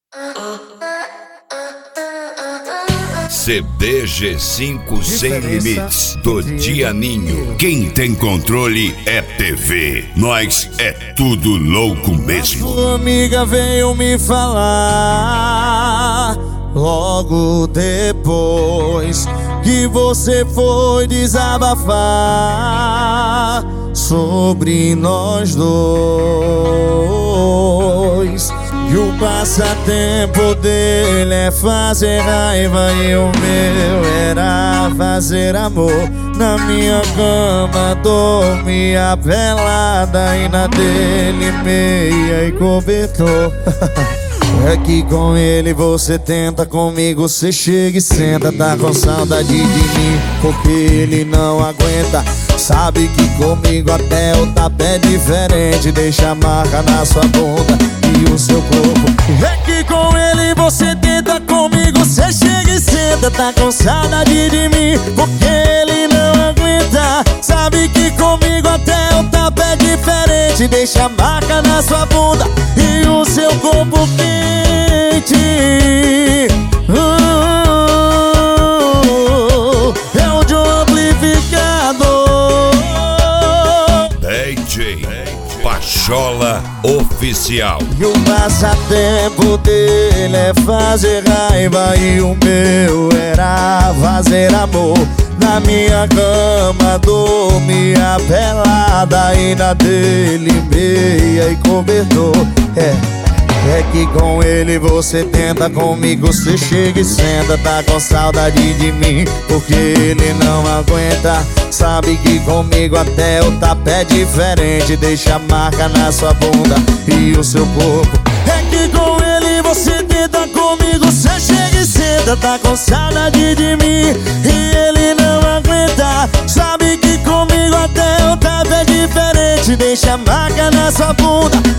CDG5 Sem Limites do Dianinho. Quem tem controle é TV. Nós é tudo louco mesmo. Sua amiga veio me falar logo depois que você foi desabafar sobre nós dois. E o passatempo dele é fazer raiva e o meu era fazer amor. Na minha cama dormia pelada e na dele meia e cobertor. É que com ele você tenta, comigo você chega e senta. Tá com saudade de mim porque ele não aguenta. Sabe que comigo até o tapa é diferente. Deixa a marca na sua bunda e o seu corpo. É que com ele você tenta, comigo você chega e senta. Tá com saudade de mim porque ele não aguenta. Sabe que comigo até o tapa é diferente. Deixa a marca na sua bunda e o seu corpo quente. É o de um amplificador. DJ Pachola Oficial. E o passatempo dele é fazer raiva e o meu era fazer amor. Na minha cama dormia pelada e na dele meia e cobertor. É que com ele você tenta, comigo você chega e senta. Tá com saudade de mim porque ele não aguenta. Sabe que comigo até o tapa é diferente. Deixa a marca na sua bunda e o seu corpo. É que com ele você tenta, comigo você chega e senta. Tá com saudade de mim e ele não aguenta. Sabe que comigo até o tapa é diferente. Deixa a marca na sua bunda